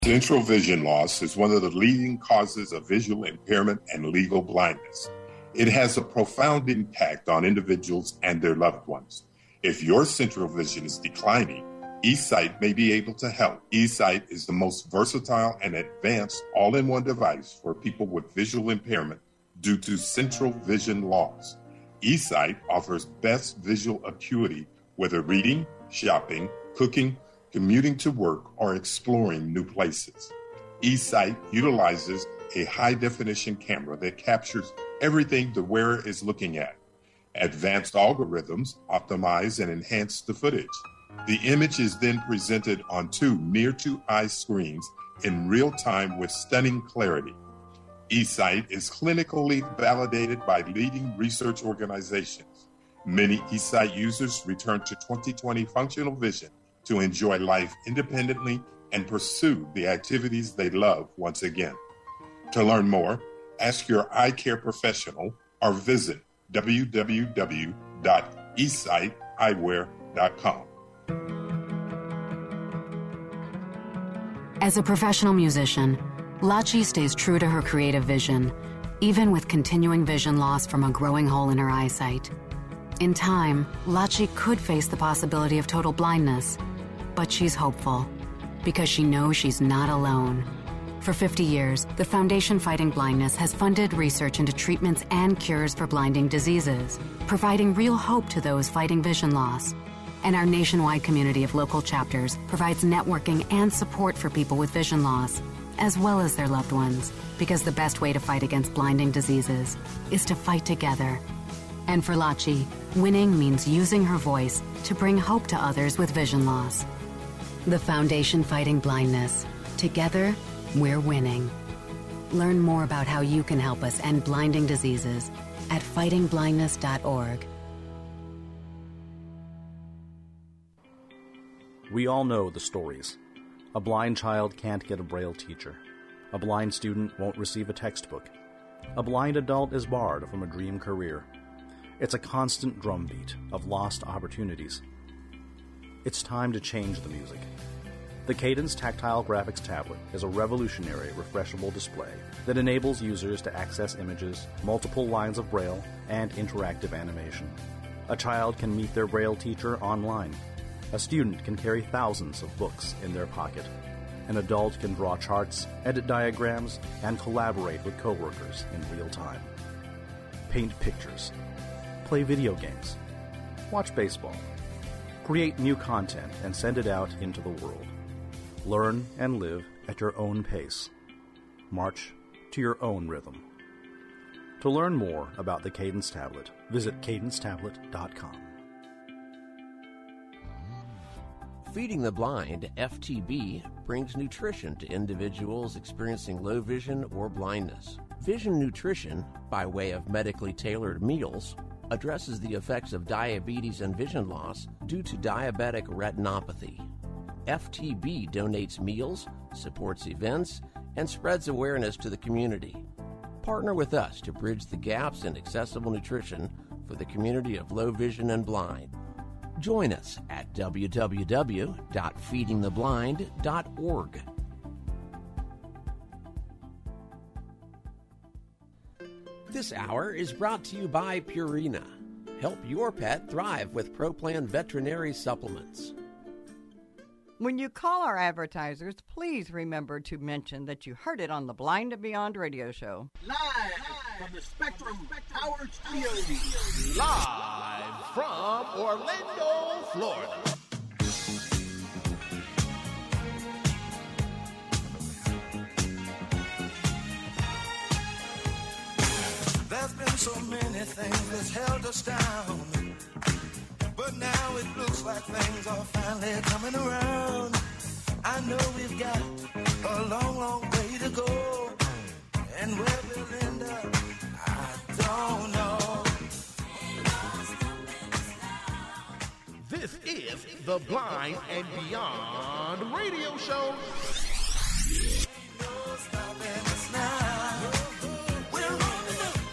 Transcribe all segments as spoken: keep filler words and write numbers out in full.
Central vision loss is one of the leading causes of visual impairment and legal blindness. It has a profound impact on individuals and their loved ones. If your central vision is declining, eSight may be able to help. eSight is the most versatile and advanced all-in-one device for people with visual impairment due to central vision loss. eSight offers best visual acuity, whether reading, shopping, cooking, commuting to work, or exploring new places. eSight utilizes a high-definition camera that captures everything the wearer is looking at. Advanced algorithms optimize and enhance the footage. The image is then presented on two near-to-eye screens in real time with stunning clarity. eSight is clinically validated by leading research organizations. Many eSight users return to twenty twenty functional vision to enjoy life independently and pursue the activities they love once again. To learn more, ask your eye care professional or visit w w w dot e sight eyewear dot com. As a professional musician, Lachi stays true to her creative vision, even with continuing vision loss from a growing hole in her eyesight. In time, Lachi could face the possibility of total blindness, but she's hopeful because she knows she's not alone. For fifty years, the Foundation Fighting Blindness has funded research into treatments and cures for blinding diseases, providing real hope to those fighting vision loss. And our nationwide community of local chapters provides networking and support for people with vision loss, as well as their loved ones, because the best way to fight against blinding diseases is to fight together. And for Lachi, winning means using her voice to bring hope to others with vision loss. The Foundation Fighting Blindness. Together, we're winning. Learn more about how you can help us end blinding diseases at fighting blindness dot org. We all know the stories. A blind child can't get a Braille teacher. A blind student won't receive a textbook. A blind adult is barred from a dream career. It's a constant drumbeat of lost opportunities. It's time to change the music. The Cadence Tactile Graphics Tablet is a revolutionary refreshable display that enables users to access images, multiple lines of Braille, and interactive animation. A child can meet their Braille teacher online. A student can carry thousands of books in their pocket. An adult can draw charts, edit diagrams, and collaborate with coworkers in real time. Paint pictures. Play video games. Watch baseball. Create new content and send it out into the world. Learn and live at your own pace. March to your own rhythm. To learn more about the Cadence Tablet, visit cadence tablet dot com. Feeding the Blind, F T B, brings nutrition to individuals experiencing low vision or blindness. Vision nutrition, by way of medically tailored meals, addresses the effects of diabetes and vision loss due to diabetic retinopathy. F T B donates meals, supports events, and spreads awareness to the community. Partner with us to bridge the gaps in accessible nutrition for the community of low vision and blind. Join us at w w w dot feeding the blind dot org. This hour is brought to you by Purina. Help your pet thrive with ProPlan veterinary supplements. When you call our advertisers, please remember to mention that you heard it on the Blind and Beyond radio show. Live from the Spectrum Power Studios. Live from Orlando, Florida. There's been so many things that's held us down, but now it looks like things are finally coming around. I know we've got a long, long way to go, and where we'll end up, I don't know. This is the Blind and Beyond radio show. Ain't no stopping us now. We're on the move.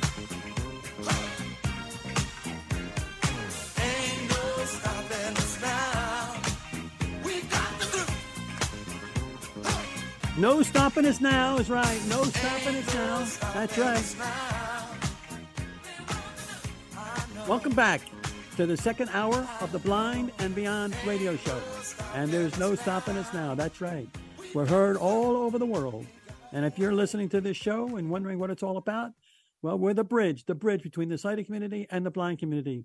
Ain't no stopping us now. We got the groove. No stopping us now is right. No stopping us now. That's right. Welcome back to the second hour of the Blind and Beyond radio show. And there's no stopping us now. That's right. We're heard all over the world. And if you're listening to this show and wondering what it's all about, well, we're the bridge, the bridge between the sighted community and the blind community.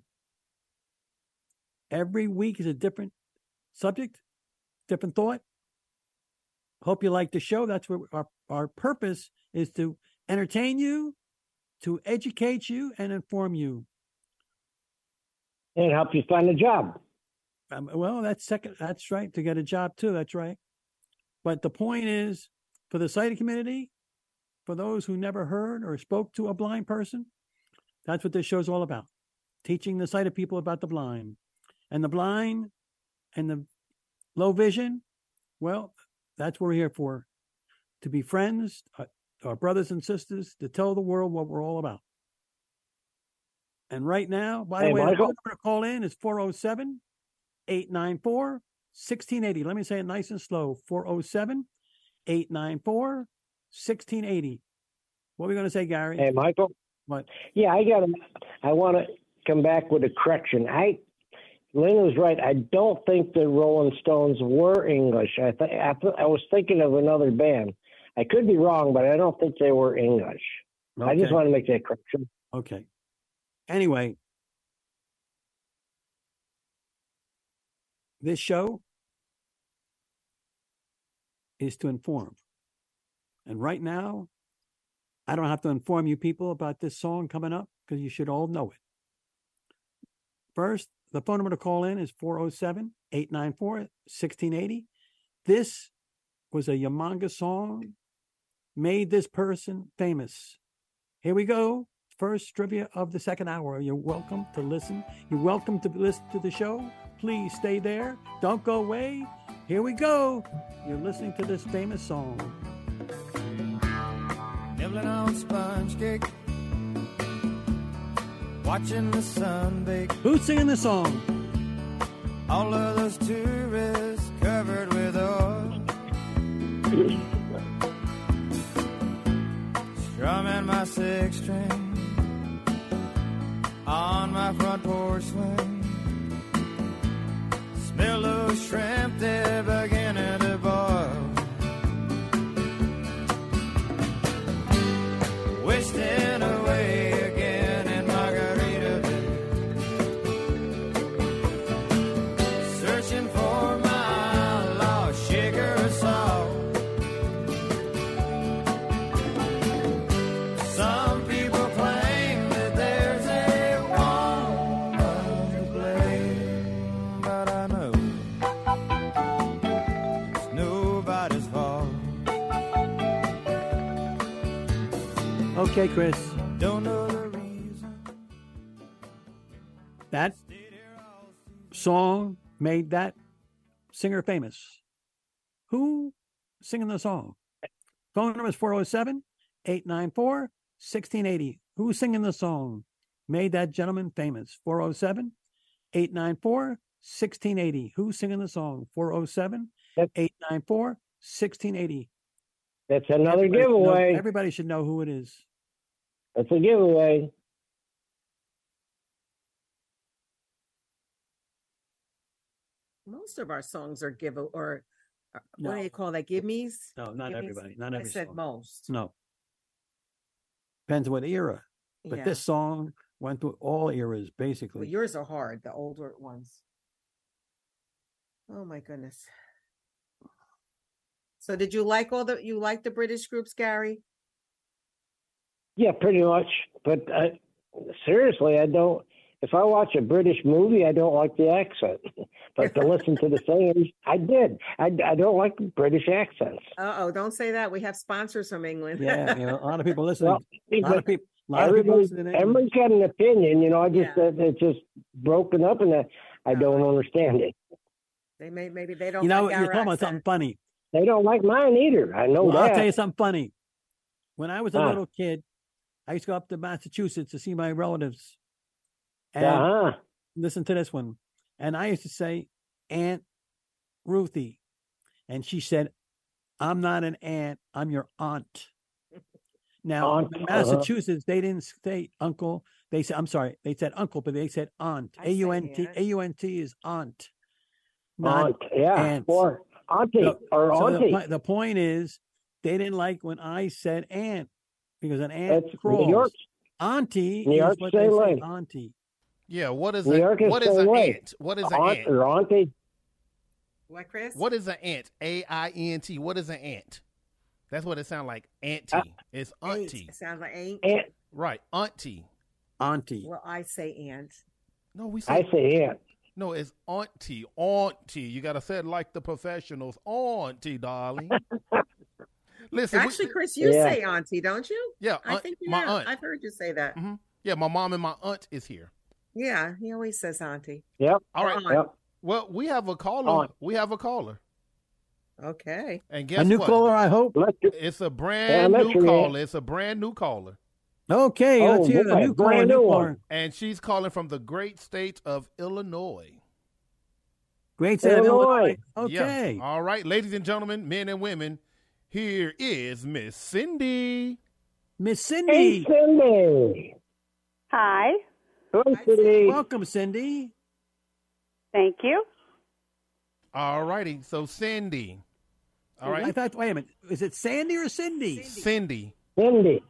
Every week is a different subject, different thought. Hope you like the show. That's what our, our purpose is, to entertain you, to educate you, and inform you. And help you find a job. Um, well, that's second. That's right. To get a job too. That's right. But the point is, for the sighted community, for those who never heard or spoke to a blind person, that's what this show's all about. Teaching the sighted people about the blind. And the blind and the low vision, well, that's what we're here for. To be friends, uh, our brothers and sisters, to tell the world what we're all about. And right now, by hey, the way, Michael. the number to call in is four oh seven, eight nine four, one six eight oh. Let me say it nice and slow. four oh seven, eight nine four, one six eight oh. What are we going to say, Gary? Hey, Michael. What? Yeah, I got to, I want to come back with a correction. I, Lynn was right. I don't think the Rolling Stones were English. I, th- I, th- I was thinking of another band. I could be wrong, but I don't think they were English. Okay. I just want to make that correction. Okay. Anyway, this show is to inform. And right now, I don't have to inform you people about this song coming up because you should all know it. First, the phone number to call in is four oh seven, eight nine four, one six eight oh. This was a humongous song, made this person famous. Here we go. First trivia of the second hour. You're welcome to listen. You're welcome to listen to the show. Please stay there. Don't go away. Here we go. You're listening to this famous song. Nibbling on sponge cake, watching the sun bake. Who's singing the song? All of those tourists covered with oil, strumming my six string on my front porch swing. Smell those shrimp, they're beginning to boil. Wasting away again in Margaritaville, searching for my lost sugar of salt. Some people claim that there's a woman to blame, but I know it's nobody's fault. Okay, Chris. Don't know the reason. That song made that singer famous. Who singing the song? Phone number is four oh seven, eight nine four, one six eight oh. Who's singing the song? Made that gentleman famous. four oh seven, eight nine four, one six eight oh. Who's singing the song? four oh seven, eight nine four, one six eight oh. That's another Everybody should know- giveaway. everybody should know who it is. That's a giveaway. Most of our songs are give or uh, No. what do you call that? Give me's? No, not Give-me's? everybody. Not I every said song. most. No. Depends what era. But Yeah. this song went through all eras, basically. Well, yours are hard, the older ones. Oh my goodness. So did you like all the you like the British groups, Gary? Yeah, pretty much. But I, seriously, I don't. If I watch a British movie, I don't like the accent. But to listen to the singers, I did. I, I don't like British accents. Uh oh, don't say that. We have sponsors from England. Yeah, you know, a lot of people listening. Well, a lot of people. A lot of people everybody, listening in. everybody's got an opinion. You know, I just Yeah. uh, it's just broken up, and I, I don't understand it. They may maybe they don't You know, like you're our talking about accent. something funny. They don't like mine either. I know Well, that. I'll tell you something funny. When I was a Huh. little kid, I used to go up to Massachusetts to see my relatives. And Uh-huh. listen to this one. And I used to say, Aunt Ruthie. And she said, I'm not an aunt. I'm your aunt. Now, Aunt, in uh-huh. Massachusetts, they didn't say uncle. They said, I'm sorry, they said uncle, but they said aunt. I say A U N T. aunt. A U N T is aunt. Not Aunt, yeah, aunt. or auntie, So- or so the, auntie. po- the point is, they didn't like when I said aunt because an aunt That's crawls. New York. Auntie New is York, what they same say, way. auntie. Yeah, what is New a York is what is same an way. ant? What is an Aunt ant? or auntie. What, Chris? What is an ant? A I N T. What is an ant? That's what it sounds like. Auntie. Uh, It's Ain't. auntie. It sounds like ain't. Aunt. Right. Auntie. Auntie. Well, I say aunt. No, we say I say aunt. no, it's auntie. Auntie. You gotta say it like the professionals. Auntie, darling. Listen, we- Actually, Chris, you Yeah. say auntie, don't you? yeah, I aunt- think you my have. aunt. I've heard you say that. Mhm. Yeah, my mom and my aunt is here. Yeah, he always says auntie. Yep. All right. Aunt. Yep. Well, we have a caller. Aunt. We have a caller. Okay. And guess A new what? caller, I hope. Let's do- It's a brand Yeah, new Metro, caller. It's a brand new caller. Okay, Oh, let's hear the boy, new caller. brand New new caller. one. And she's calling from the great state of Illinois. Great state of Illinois. Illinois. Okay. Yeah. All right, ladies and gentlemen, men and women, here is Miss Cindy. Miss Hey, Cindy. Cindy. Hi. Hello, Cindy. Welcome, Cindy. Thank you. All righty. So Cindy. All I right. thought, wait a minute. Is it Sandy or Cindy? Cindy. Cindy.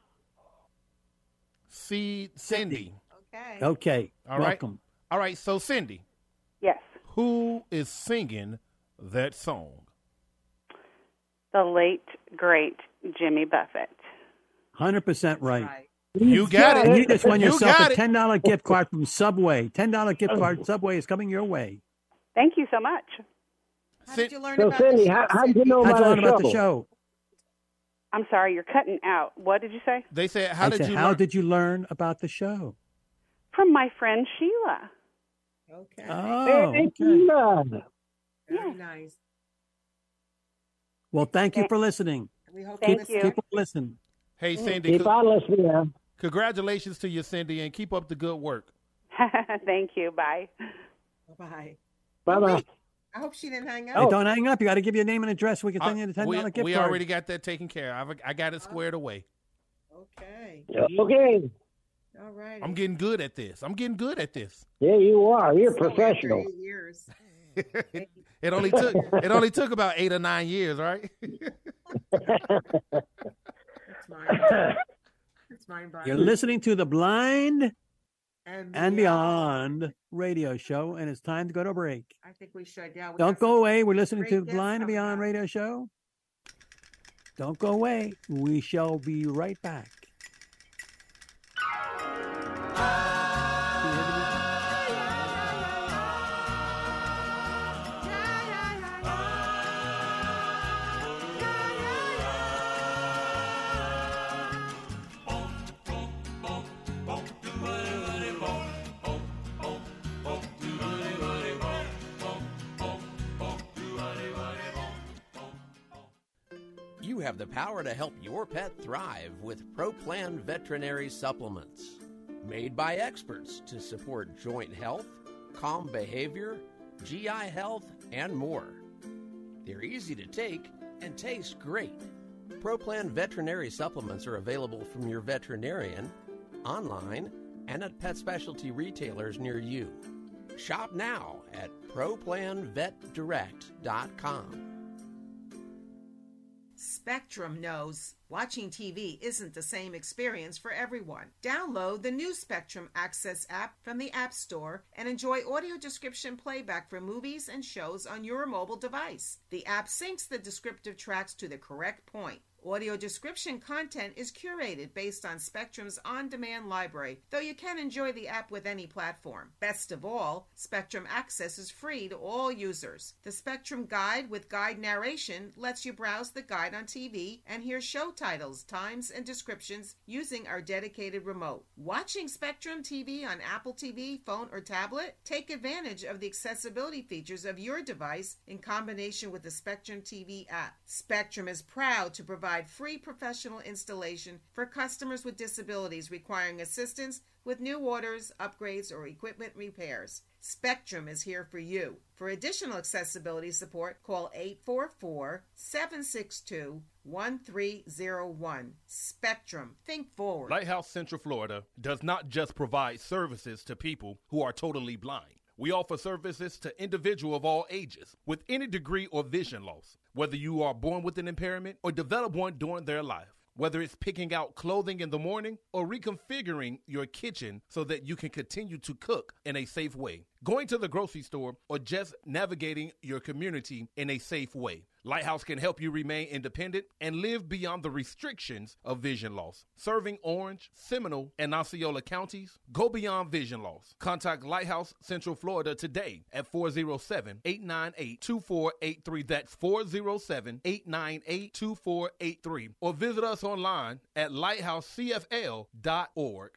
C Cindy. Okay. Okay. All right. Welcome. All right. So Cindy, Yes. who is singing that song? The late, great Jimmy Buffett. one hundred percent right. Right. You got it. You just won You yourself got a it. ten dollar gift card from Subway. ten dollar gift card. Subway is coming your way. Thank you so much. How did you learn So, about Cindy, the show, how, how did you Cindy? know How'd about you our learn about show? the show? I'm sorry, you're cutting out. What did you say? They said, "How I did said, you how learn?" did you learn about the show? From my friend Sheila. Okay. Oh, Hey, okay. Sheila. Very Yeah. nice. Well, thank you for listening. We hope Thank you you. listen. Keep on listening. Hey, Cindy, Keep co- on listening now. congratulations to you, Cindy, and keep up the good work. Thank you. Bye. Bye. Bye-bye. I hope she didn't hang Hey, up. don't hang up. You got to give your name and address. We can send Uh, you the ten we dollar gift we card. already got that taken care of. I've, I got it squared away. Okay. Okay. All right. I'm getting good at this. I'm getting good at this. Yeah, you are. You're So after professional. eight years. It only took it only took about eight or nine years, right? That's mine. That's mine, Brian. You're listening to the Blind and, and Beyond radio show, and it's time to go to break. I think we should. Yeah. We Don't have go some away. We're listening great to the guests Blind and coming Beyond up. radio show. Don't go away. We shall be right back. You have the power to help your pet thrive with ProPlan Veterinary Supplements. Made by experts to support joint health, calm behavior, G I health, and more. They're easy to take and taste great. ProPlan Veterinary Supplements are available from your veterinarian, online, and at pet specialty retailers near you. Shop now at pro plan vet direct dot com. Spectrum knows watching T V isn't the same experience for everyone. Download the new Spectrum Access app from the App Store and enjoy audio description playback for movies and shows on your mobile device. The app syncs the descriptive tracks to the correct point. Audio description content is curated based on Spectrum's on-demand library, though you can enjoy the app with any platform. Best of all, Spectrum Access is free to all users. The Spectrum Guide with guide narration lets you browse the guide on T V and hear show titles, times, and descriptions using our dedicated remote. Watching Spectrum T V on Apple T V, phone, or tablet? Take advantage of the accessibility features of your device in combination with the Spectrum T V app. Spectrum is proud to provide provide free professional installation for customers with disabilities requiring assistance with new orders, upgrades, or equipment repairs. Spectrum is here for you. For additional accessibility support, call eight four four, seven six two, one three zero one. Spectrum. Think forward. Lighthouse Central Florida does not just provide services to people who are totally blind. We offer services to individuals of all ages with any degree or vision loss, whether you are born with an impairment or develop one during their life. Whether it's picking out clothing in the morning or reconfiguring your kitchen so that you can continue to cook in a safe way, going to the grocery store, or just navigating your community in a safe way, Lighthouse can help you remain independent and live beyond the restrictions of vision loss. Serving Orange, Seminole, and Osceola counties, go beyond vision loss. Contact Lighthouse Central Florida today at four oh seven, eight nine eight, two four eight three. That's four oh seven, eight nine eight, two four eight three. Or visit us online at lighthouse c f l dot org.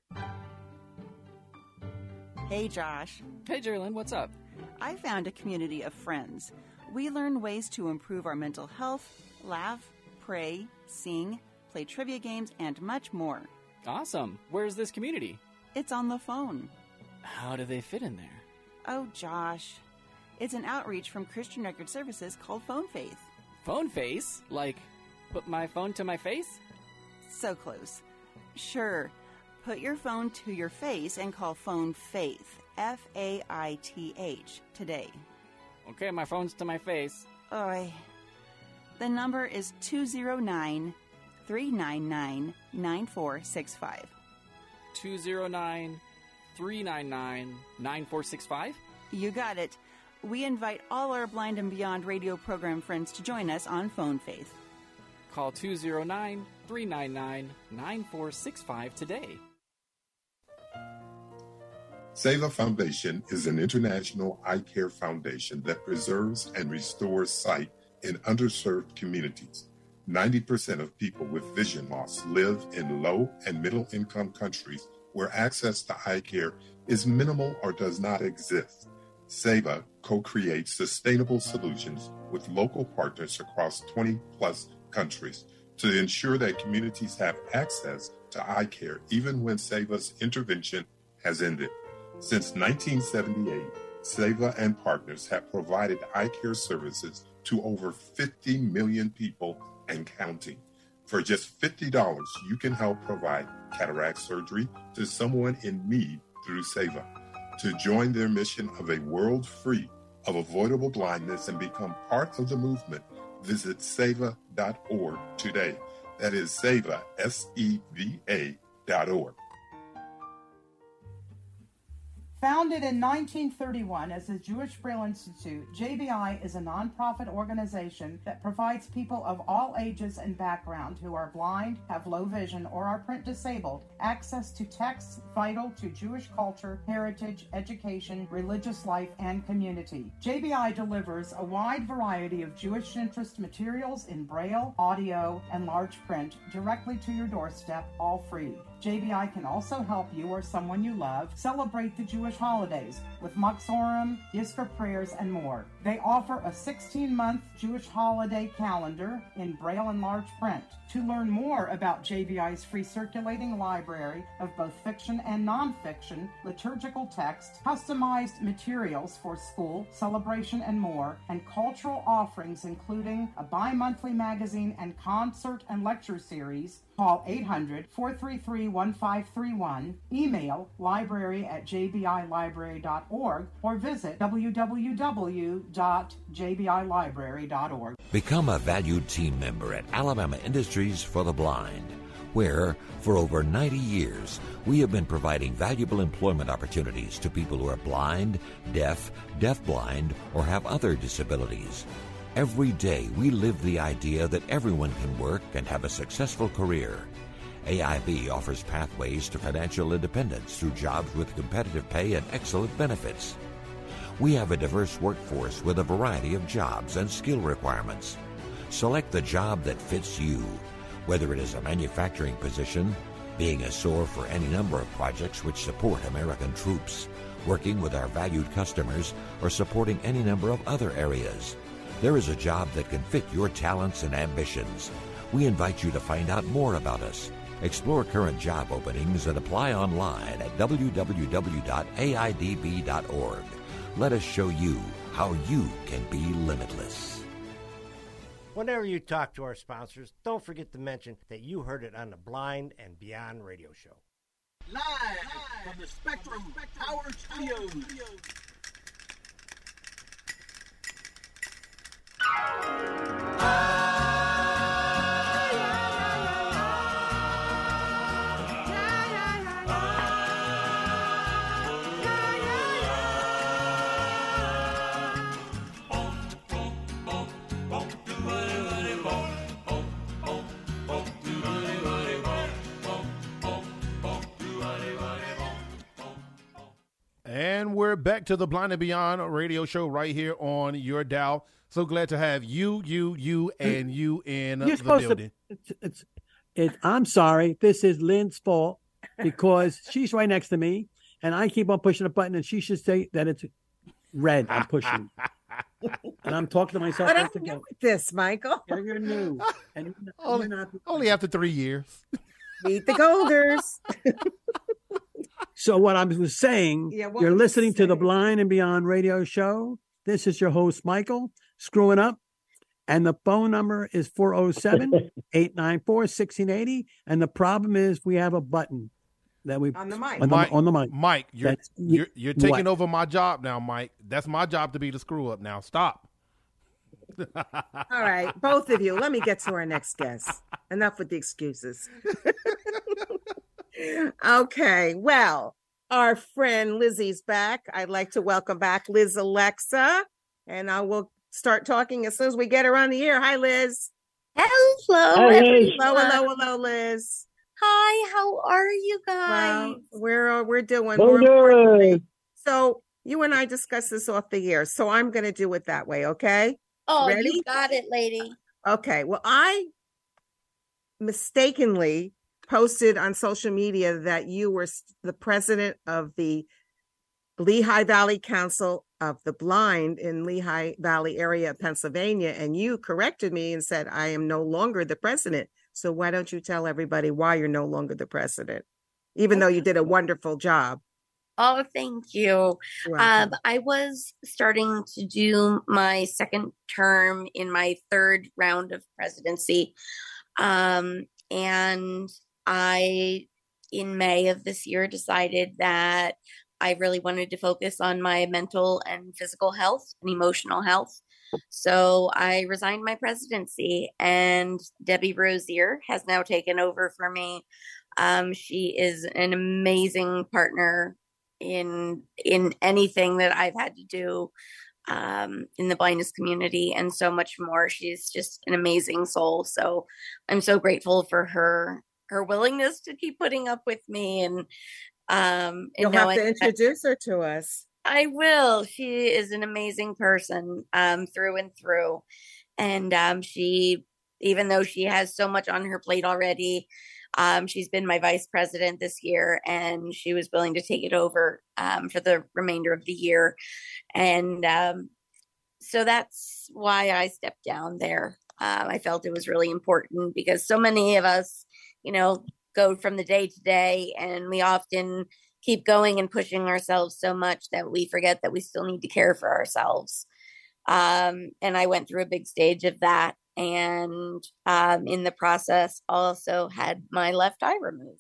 Hey, Josh. Hey, Jerlyn, what's up? I found a community of friends. We learn ways to improve our mental health, laugh, pray, sing, play trivia games, and much more. Awesome. Where's this community? It's on the phone. How do they fit in there? Oh, Josh. It's an outreach from Christian Record Services called Phone Faith. Phone Face? Like, put my phone to my face? So close. Sure. Put your phone to your face and call Phone Faith, F A I T H, today. Okay, my phone's to my face. Oy. The number is two oh nine, three nine nine, nine four six five. two oh nine, three nine nine, nine four six five? You got it. We invite all our Blind and Beyond radio program friends to join us on Phone Faith. Call two oh nine, three nine nine, nine four six five today. SEVA Foundation is an international eye care foundation that preserves and restores sight in underserved communities. ninety percent of people with vision loss live in low and middle income countries where access to eye care is minimal or does not exist. SEVA co-creates sustainable solutions with local partners across twenty plus countries to ensure that communities have access to eye care even when SEVA's intervention has ended. Since nineteen seventy-eight, SEVA and partners have provided eye care services to over fifty million people and counting. For just fifty dollars, you can help provide cataract surgery to someone in need through SEVA. To join their mission of a world free of avoidable blindness and become part of the movement, visit seva dot org today. That is SEVA, S E V A dot org. Founded in nineteen thirty-one as the Jewish Braille Institute, J B I is a nonprofit organization that provides people of all ages and background who are blind, have low vision, or are print disabled access to texts vital to Jewish culture, heritage, education, religious life, and community. J B I delivers a wide variety of Jewish interest materials in Braille, audio, and large print directly to your doorstep, all free. J B I can also help you or someone you love celebrate the Jewish holidays with Maxorim, Yizkor prayers, and more. They offer a sixteen-month Jewish holiday calendar in Braille and large print. To learn more about J B I's free circulating library of both fiction and nonfiction, liturgical text, customized materials for school, celebration, and more, and cultural offerings including a bi-monthly magazine and concert and lecture series, call eight hundred, four three three, one five three one, email library at j b i library dot org, or visit w w w dot j b i library dot org. Become a valued team member at Alabama Industries for the Blind, where, for over ninety years, we have been providing valuable employment opportunities to people who are blind, deaf, deafblind, or have other disabilities. Every day, we live the idea that everyone can work and have a successful career. A I B offers pathways to financial independence through jobs with competitive pay and excellent benefits. We have a diverse workforce with a variety of jobs and skill requirements. Select the job that fits you, whether it is a manufacturing position, being a S O A R for any number of projects which support American troops, working with our valued customers, or supporting any number of other areas. There is a job that can fit your talents and ambitions. We invite you to find out more about us. Explore current job openings and apply online at w w w dot a i d b dot org. Let us show you how you can be limitless. Whenever you talk to our sponsors, don't forget to mention that you heard it on the Blind and Beyond radio show. Live from the Spectrum Power Studios. And we're back to the Blind and Beyond radio show right here on your dial. So glad to have you, you, you, and you in You're the supposed building. To, it's, it's, it, I'm sorry. This is Lynn's fault because she's right next to me, and I keep on pushing the button, and she should say that it's red. I'm pushing, and I'm talking to myself. What once I'm again. new with this, Michael? Yeah, you're new, and you're not, only, you're not, only after three years. Meet the Golders. So what I was saying, Yeah, what you're was listening you to the saying? Blind and Beyond radio show. This is your host, Michael, screwing up. And the phone number is four oh seven, eight nine four, one six eight zero. And the problem is we have a button that we On the mic. on the, Mike, on the mic. Mike, you're That's- you're, you're taking what? over my job now, Mike. That's my job to be the screw up now. Stop. All right, both of you. Let me get to our next guest. Enough with the excuses. Okay, well, our friend Lizzie's back. I'd like to welcome back Liz Alexa, and I will start talking as soon as we get her on the air. Hi, Liz. Hello, Hi, Liz. everyone. Hello, hello, hello, Liz. Hi, how are you guys? Well, we're uh, we're doing. We're more doing. importantly- So you and I discussed this off the air, so I'm going to do it that way. Okay. Oh, Ready? you got it, lady. Okay. Well, I mistakenly posted on social media that you were s- the president of the Lehigh Valley Council of the Blind in Lehigh Valley area of Pennsylvania, and you corrected me and said I am no longer the president. So why don't you tell everybody why you're no longer the president, even though you did a wonderful job? Oh, thank you. You're Um, welcome. I was starting to do my second term in my third round of presidency. Um, and I, in May of this year, decided that I really wanted to focus on my mental and physical health and emotional health. So I resigned my presidency, and Debbie Rosier has now taken over for me. Um, she is an amazing partner in in anything that I've had to do um, in the blindness community, and so much more. She's just an amazing soul. So I'm so grateful for her her willingness to keep putting up with me, and um, You'll and have knowing to that- introduce her to us. I will. She is an amazing person um, through and through. And um, she, even though she has so much on her plate already, um, she's been my vice president this year, and she was willing to take it over um, for the remainder of the year. And um, so that's why I stepped down there. Um, I felt it was really important because so many of us, you know, go from the day to day, and we often keep going and pushing ourselves so much that we forget that we still need to care for ourselves. Um, and I went through a big stage of that. And um, in the process, also had my left eye removed.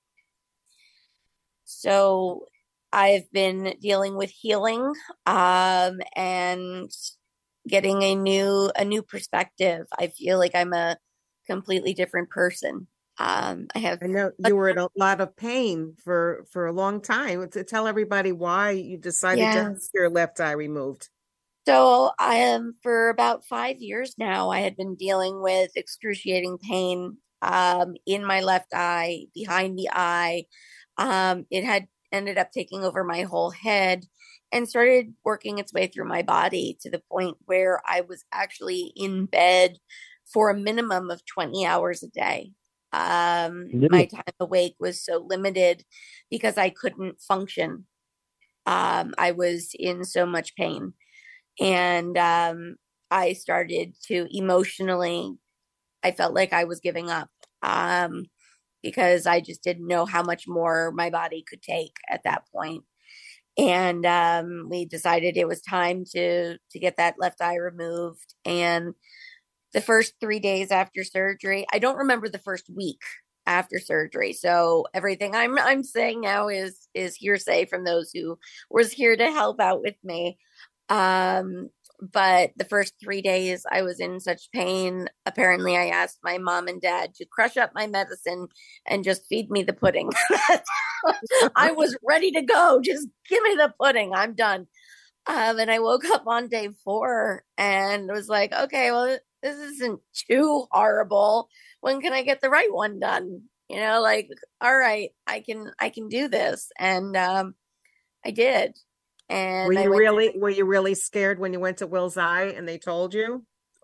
So I've been dealing with healing um, and getting a new a new perspective. I feel like I'm a completely different person. Um, I have. I know you were in a lot of pain for for a long time. To tell everybody why you decided to have Yes. your left eye removed. So I am for about five years now. I had been dealing with excruciating pain um, in my left eye, behind the eye. Um, it had ended up taking over my whole head and started working its way through my body to the point where I was actually in bed for a minimum of twenty hours a day. Um, Yeah. My time awake was so limited because I couldn't function. Um, I was in so much pain. And um, I started to emotionally I felt like I was giving up um, because I just didn't know how much more my body could take at that point. And um, we decided it was time to to get that left eye removed. And the first three days after surgery, I don't remember the first week after surgery. So everything I'm I'm saying now is is hearsay from those who was here to help out with me. Um, but the first three days I was in such pain. Apparently I asked my mom and dad to crush up my medicine and just feed me the pudding. I was ready to go. Just give me the pudding. I'm done. Um, and I woke up on day four and was like, okay, well, this isn't too horrible. When can I get the right one done? You know, like, all right, I can, I can do this. And, um, I did. And were I you went really, to, were you really scared when you went to Will's Eye and they told you?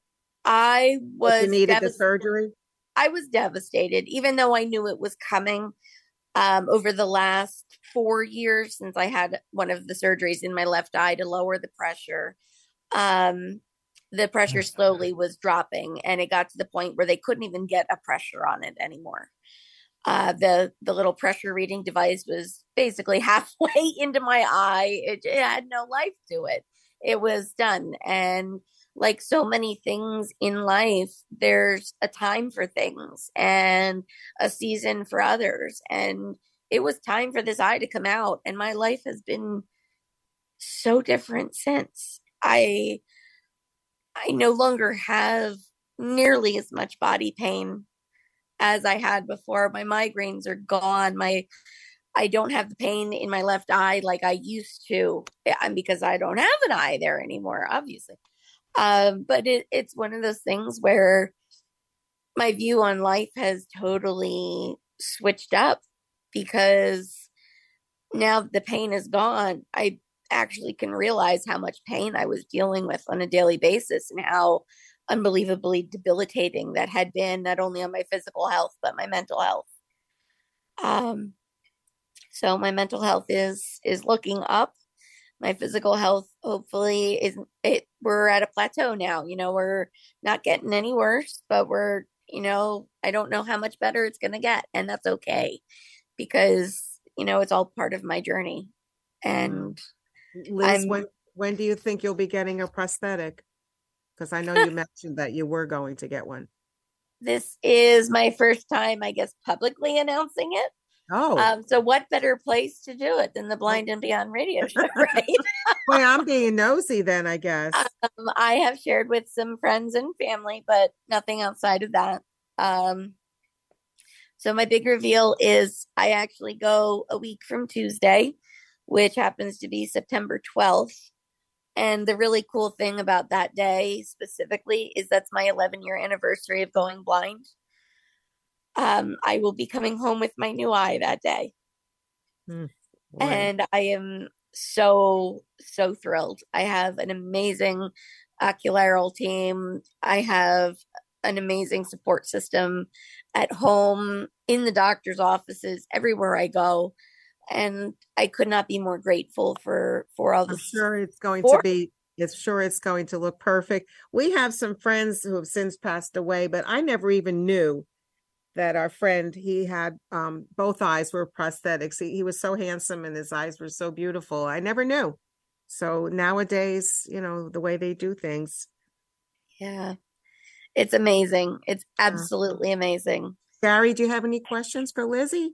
I was, you needed the devast- surgery? I was devastated, even though I knew it was coming. Um, over the last four years since I had one of the surgeries in my left eye to lower the pressure, um, the pressure slowly was dropping, and it got to the point where they couldn't even get a pressure on it anymore. Uh, the the little pressure reading device was basically halfway into my eye. It, it had no life to it. It was done. And like so many things in life, there's a time for things and a season for others. And it was time for this eye to come out. And my life has been so different since. I I no longer have nearly as much body pain as I had before. My migraines are gone. My I don't have the pain in my left eye like I used to, and because I don't have an eye there anymore, obviously. Um, but it, it's one of those things where my view on life has totally switched up, because now the pain is gone. I actually can realize how much pain I was dealing with on a daily basis and how unbelievably debilitating that had been, not only on my physical health, but my mental health. Um, so my mental health is, is looking up. My physical health, hopefully, is it. We're at a plateau now. You know, we're not getting any worse, but we're, you know, I don't know how much better it's going to get, and that's okay, because you know it's all part of my journey. And Liz, I'm, when when do you think you'll be getting a prosthetic? Because I know you mentioned that you were going to get one. This is my first time, I guess, publicly announcing it. Oh, um, so what better place to do it than the Blind and Beyond radio show, right? Boy, I'm being nosy then, I guess. Um, I have shared with some friends and family, but nothing outside of that. Um, so my big reveal is I actually go a week from Tuesday, which happens to be September twelfth. And the really cool thing about that day specifically is that's my eleven year anniversary of going blind. Um, I will be coming home with my new eye that day. Mm, and I am so, so thrilled. I have an amazing ocular team. I have an amazing support system at home, in the doctor's offices, everywhere I go. And I could not be more grateful for, for all this. I'm sure it's going support. to be, it's sure it's going to look perfect. We have some friends who have since passed away, but I never even knew that our friend, he had um, both eyes were prosthetics. He, he was so handsome and his eyes were so beautiful. I never knew. So nowadays, you know, the way they do things. Yeah, it's amazing. It's absolutely amazing. Gary, do you have any questions for Lizzie?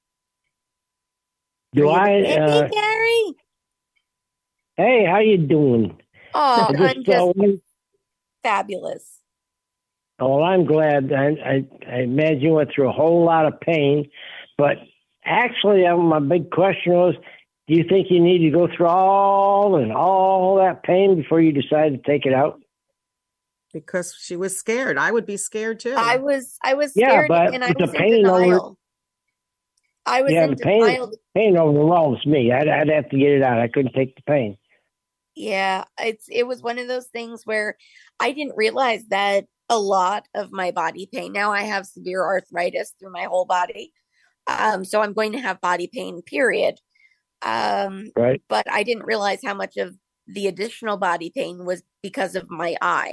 Do I? Hey, Uh, Gary. hey, how you doing? Oh, I just, I'm just uh, fabulous. Well, I'm glad. I, I, I imagine you went through a whole lot of pain, but actually, uh, my big question was, do you think you need to go through all and all that pain before you decide to take it out? Because she was scared. I would be scared too. I was, I was Yeah, scared, but and I the was in pain over- denial. I was yeah, in the pain, denial. pain overwhelms me. I'd, I'd have to get it out. I couldn't take the pain. Yeah, it's it was one of those things where I didn't realize that a lot of my body pain. Now I have severe arthritis through my whole body, um, so I'm going to have body pain. Period. Um, right. But I didn't realize how much of the additional body pain was because of my eye.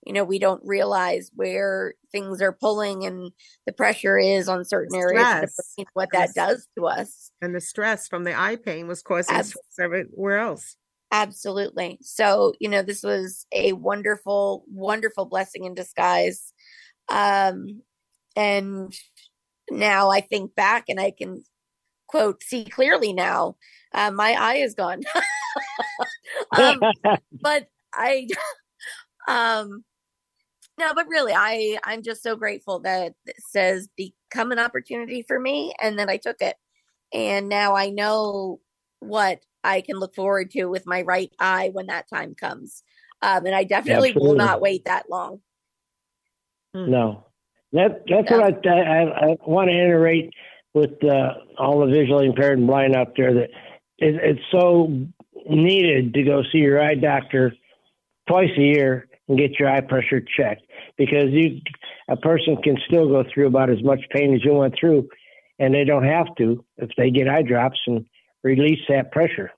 you know, we don't realize where things are pulling and the pressure is on certain areas of the Stress. brain, what And that the- does to us. And the stress from the eye pain was causing Ab- stress everywhere else. Absolutely. So, you know, this was a wonderful, wonderful blessing in disguise. Um, and now I think back and I can quote, see clearly now. Uh, my eye is gone. um, but I, um, no, but really, I, I'm just so grateful that it says become an opportunity for me and that I took it. And now I know what I can look forward to with my right eye when that time comes. Um, and I definitely will Absolutely. not wait that long. No, that that's what I I, I want to iterate with uh, all the visually impaired and blind out there, that it, it's so needed to go see your eye doctor twice a year and get your eye pressure checked, because you a person can still go through about as much pain as you went through, and they don't have to if they get eye drops and release that pressure.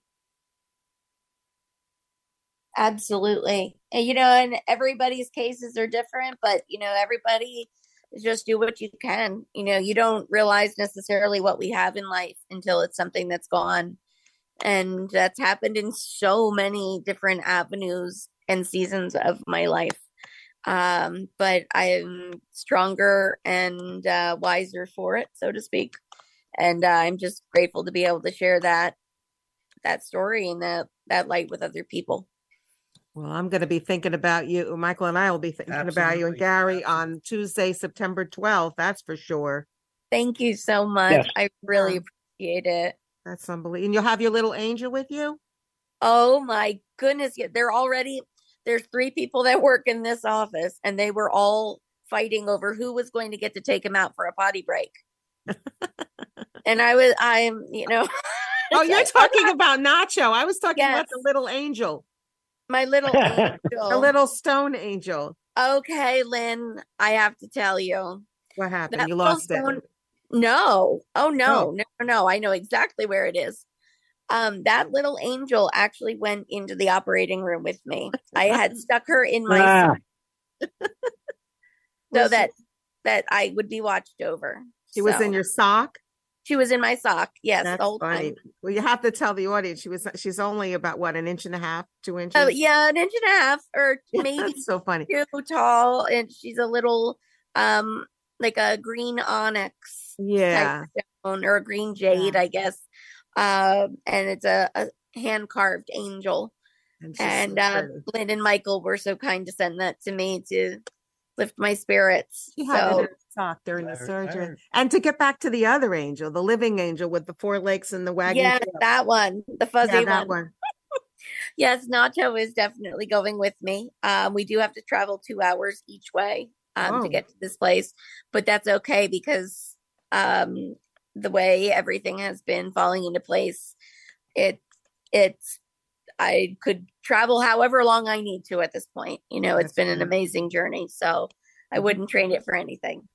Absolutely. And, you know, and everybody's cases are different, but, you know, everybody just do what you can. You know, you don't realize necessarily what we have in life until it's something that's gone. And that's happened in so many different avenues and seasons of my life. Um, but I'm stronger and uh, wiser for it, so to speak. And uh, I'm just grateful to be able to share that that story and that, that light with other people. Well, I'm going to be thinking about you. Michael and I will be thinking about you and Absolutely. Gary on Tuesday, September twelfth. That's for sure. Thank you so much. Yes. I really Yeah. appreciate it. That's unbelievable. And you'll have your little angel with you? Oh my goodness. Yeah, they're already, there's three people that work in this office and they were all fighting over who was going to get to take him out for a potty break. And I was, I'm, you know. Oh, you're talking about Nacho. I was talking about Yes. the little angel, My little angel. the little stone angel. Okay, Lynn, I have to tell you. What happened? That You little lost it. stone- No. Oh, no, Oh. no, no. I know exactly where it is. Um, that little angel actually went into the operating room with me. I had stuck her in my Ah. sock so that that I would be watched over. She was So, in your sock? She was in my sock. Yes, That's the whole funny. time. Well, you have to tell the audience she was. She's only about what, an inch and a half, two inches. Oh, yeah, an inch and a half, or maybe That's so funny. two tall, and she's a little, um, like a green onyx, Yeah. type stone, or a green jade, I guess. Um, and it's a, a hand carved angel. And, she's And so uh, pretty. Lynn and Michael were so kind to send that to me to lift my spirits. She had it So in her sock during the Very surgery. nice. And to get back to the other angel, the living angel with the four legs and the wagging yeah, tail. that one, the fuzzy Yeah, that one. one. Yes, Nacho is definitely going with me. Um, we do have to travel two hours each way um, Oh. to get to this place, but that's okay because um, the way everything has been falling into place, it it's I could travel however long I need to at this point. You know, it's That's been an great. amazing journey, so I Mm-hmm. wouldn't trade it for anything.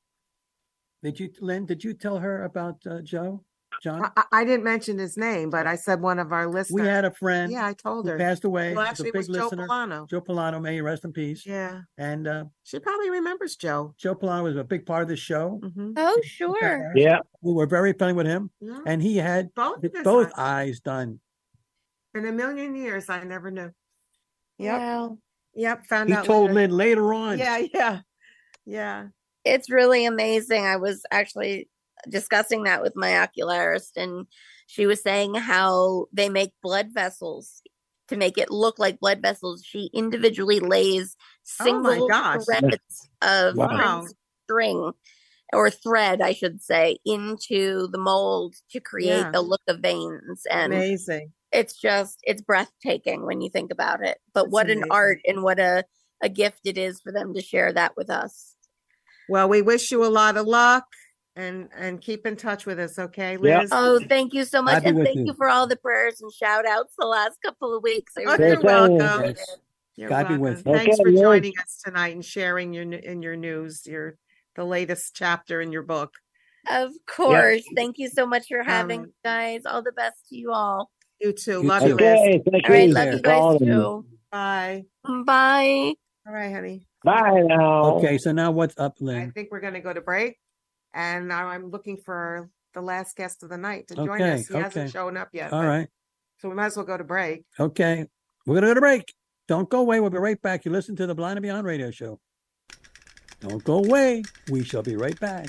Did you, Lynn, did you tell her about uh, Joe? John? I, I didn't mention his name, but I said one of our listeners. We had a friend Yeah, I told who her. passed away. Well, He's actually, a it big was Joe listener. Polano. Joe Polano, may he rest in peace. Yeah. And uh, She probably remembers Joe. Joe Polano was a big part of the show. Mm-hmm. Oh, sure. Yeah. We were very friendly with him. Yeah. And he had Both th- his both eyes. eyes done. In a million years, I never knew. Yep. Wow. Yep. Found He out told later. Lynn later on. Yeah, yeah. Yeah. It's really amazing. I was actually discussing that with my ocularist, and she was saying how they make blood vessels to make it look like blood vessels. She individually lays Oh my single gosh. threads of Wow. printed string or thread, I should say, into the mold to create Yeah. the look of veins. And Amazing. it's just, it's breathtaking when you think about it. But It's what an amazing. art and what a, a gift it is for them to share that with us. Well, we wish you a lot of luck and and keep in touch with us, okay, Liz? Oh, thank you so much. I'll be And with thank you. you. for all the prayers and shout outs the last couple of weeks. I Oh, really you're welcome. appreciate Yes. it. You're God be welcome. with you. Thanks Okay, for Liz. joining us tonight and sharing your n- in your news, your the latest chapter in your book. Of course. Thank you so much for having right. me, guys. All the best to you all. You too. You Love too. you, Liz. Okay. Thank All right. you Love for you guys calling. too. Bye. Bye. All right, honey. Bye now. Okay, so now what's up, Lynn? I think we're going to go to break, and now I'm looking for the last guest of the night to join Okay, us. He okay. hasn't shown up yet. All but- right. So we might as well go to break. Okay. We're going to go to break. Don't go away. We'll be right back. You listen to the Blind and Beyond radio show. Don't go away. We shall be right back.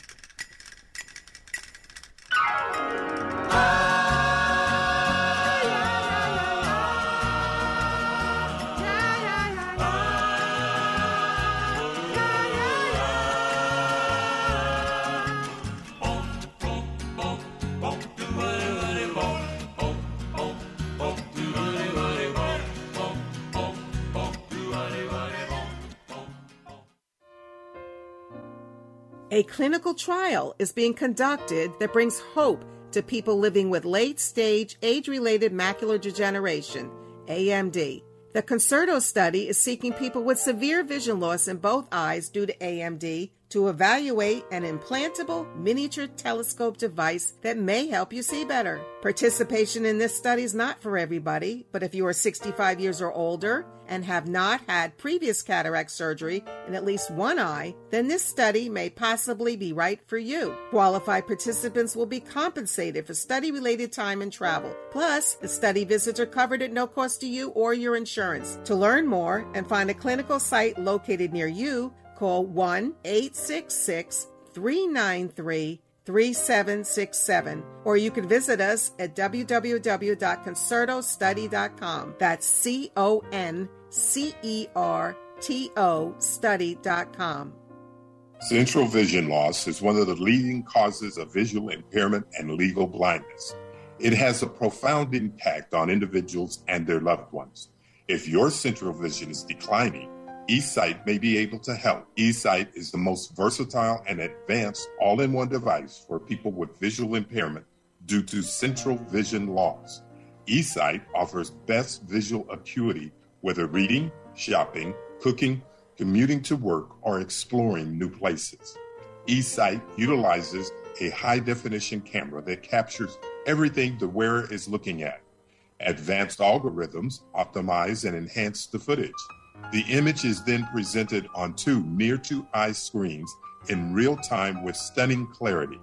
A clinical trial is being conducted that brings hope to people living with late-stage age-related macular degeneration, A M D. The Concerto study is seeking people with severe vision loss in both eyes due to A M D to evaluate an implantable miniature telescope device that may help you see better. Participation in this study is not for everybody, but if you are sixty-five years or older and have not had previous cataract surgery in at least one eye, then this study may possibly be right for you. Qualified participants will be compensated for study-related time and travel. Plus, the study visits are covered at no cost to you or your insurance. To learn more and find a clinical site located near you, call one eight six six, three nine three, three seven six seven, or you can visit us at w w w dot concerto study dot com. That's C O N C E R T O study dot com. Central vision loss is one of the leading causes of visual impairment and legal blindness. It has a profound impact on individuals and their loved ones. If your central vision is declining, eSight may be able to help. eSight is the most versatile and advanced all-in-one device for people with visual impairment due to central vision loss. eSight offers best visual acuity whether reading, shopping, cooking, commuting to work, or exploring new places. eSight utilizes a high-definition camera that captures everything the wearer is looking at. Advanced algorithms optimize and enhance the footage. The image is then presented on two near-to-eye screens in real time with stunning clarity.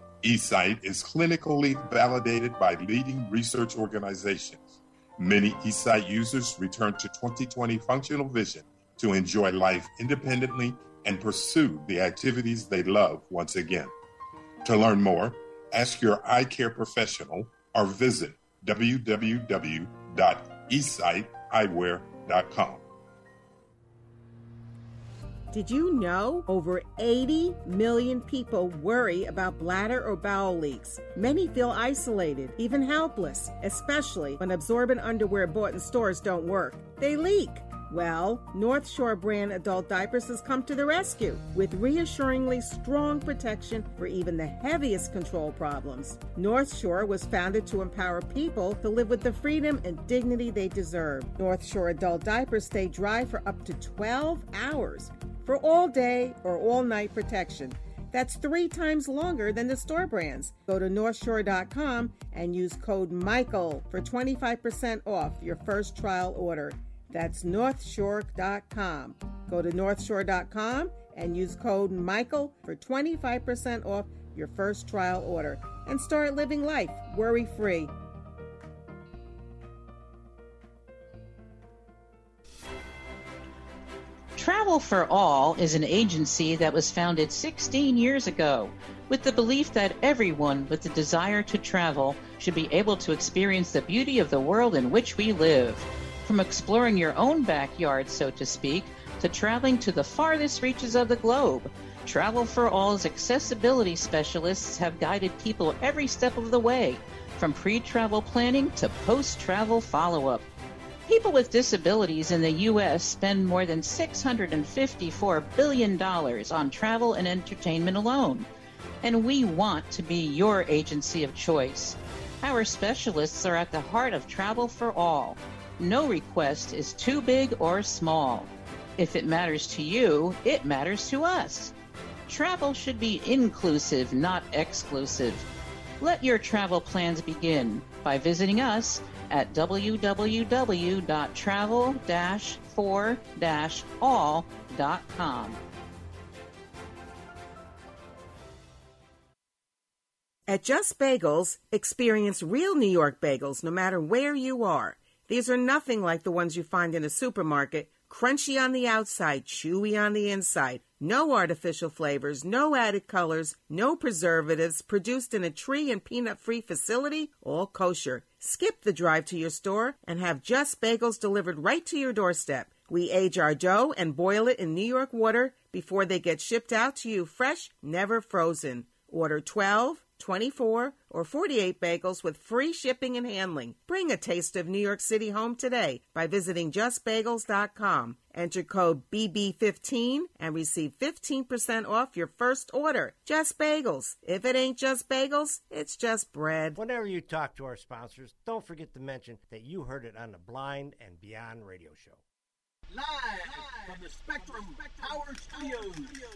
eSight is clinically validated by leading research organizations. Many eSight users return to twenty twenty functional vision to enjoy life independently and pursue the activities they love once again. To learn more, ask your eye care professional or visit w w w dot e sight eyewear dot com. Did you know over eighty million people worry about bladder or bowel leaks? Many feel isolated, even helpless, especially when absorbent underwear bought in stores don't work. They leak. Well, North Shore brand adult diapers has come to the rescue with reassuringly strong protection for even the heaviest control problems. North Shore was founded to empower people to live with the freedom and dignity they deserve. North Shore adult diapers stay dry for up to twelve hours for all day or all night protection. That's three times longer than the store brands. Go to north shore dot com and use code Michael for twenty-five percent off your first trial order. That's north shore dot com. Go to north shore dot com and use code Michael for twenty-five percent off your first trial order and start living life worry-free. Travel for All is an agency that was founded sixteen years ago with the belief that everyone with the desire to travel should be able to experience the beauty of the world in which we live. From exploring your own backyard, so to speak, to traveling to the farthest reaches of the globe, Travel for All's accessibility specialists have guided people every step of the way, from pre-travel planning to post-travel follow-up. People with disabilities in the U S spend more than six hundred fifty-four billion dollars on travel and entertainment alone, and we want to be your agency of choice. Our specialists are at the heart of Travel for All. No request is too big or small. If it matters to you, it matters to us. Travel should be inclusive, not exclusive. Let your travel plans begin by visiting us at w w w dot travel dash for dash all dot com. At Just Bagels, experience real New York bagels no matter where you are. These are nothing like the ones you find in a supermarket, crunchy on the outside, chewy on the inside. No artificial flavors, no added colors, no preservatives, produced in a tree and peanut-free facility, all kosher. Skip the drive to your store and have Just Bagels delivered right to your doorstep. We age our dough and boil it in New York water before they get shipped out to you fresh, never frozen. Order twelve, twenty-four, or forty-eight bagels with free shipping and handling. Bring a taste of New York City home today by visiting just bagels dot com. Enter code B B fifteen and receive fifteen percent off your first order. Just Bagels. If it ain't just bagels, it's just bread. Whenever you talk to our sponsors, don't forget to mention that you heard it on the Blind and Beyond radio show. Live from the Spectrum Power Studios.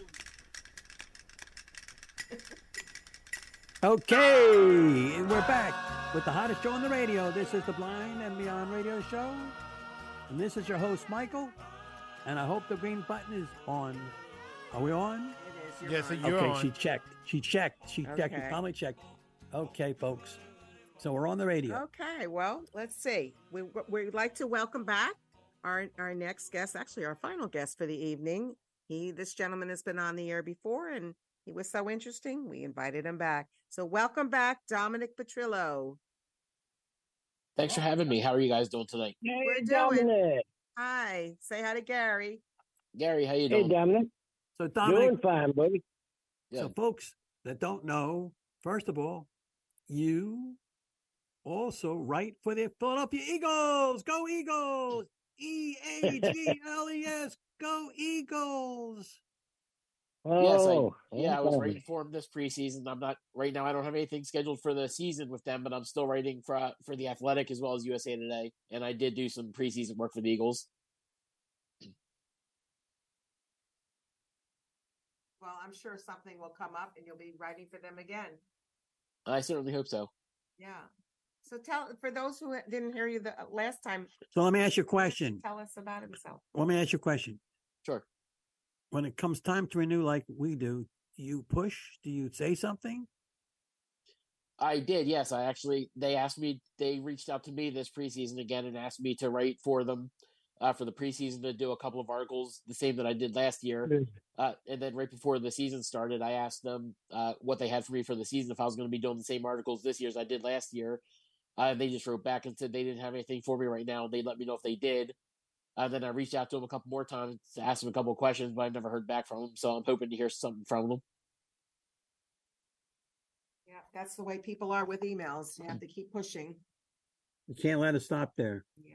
Okay, we're back with the hottest show on the radio. This is the Blind and Beyond radio show. And this is your host, Michael. And I hope the green button is on. Are we on? It is. Yes, on. you're okay, on. she checked. She checked. She checked. Okay. She finally checked. Okay, folks. So we're on the radio. Okay, well, let's see. We, we'd like to welcome back our, our next guest, actually our final guest for the evening. He, this gentleman has been on the air before, and he was so interesting, we invited him back. So welcome back, Dominic Petrillo. Thanks for having me. How are you guys doing tonight? Hey, We're doing. Dominic. Hi. Say hi to Gary. Gary, how you Hey, doing? Dominic. So Dominic, Doing fine, buddy. so folks that don't know, first of all, you also write for the Philadelphia Eagles. Go Eagles! E A G L E S. Go Eagles! Yes, I, Oh, yeah, I was okay. writing for them this preseason. I'm not right now. I don't have anything scheduled for the season with them, but I'm still writing for uh, for the Athletic as well as U S A Today. And I did do some preseason work for the Eagles. Well, I'm sure something will come up and you'll be writing for them again. I certainly hope so. Yeah. So tell, for those who didn't hear you the uh, last time, So let me ask you a question. tell us about himself. Let me ask you a question. Sure. When it comes time to renew like we do, do you push? Do you say something? I did, yes. I actually, they asked me, they reached out to me this preseason again and asked me to write for them uh, for the preseason to do a couple of articles, the same that I did last year. Uh, and then right before the season started, I asked them uh, what they had for me for the season, if I was going to be doing the same articles this year as I did last year. Uh, and they just wrote back and said they didn't have anything for me right now. They let me know if they did. And uh, then I reached out to them a couple more times to ask them a couple of questions, but I've never heard back from them. So I'm hoping to hear something from them. Yeah, that's the way people are with emails. You have to keep pushing. You can't let it stop there. Yeah.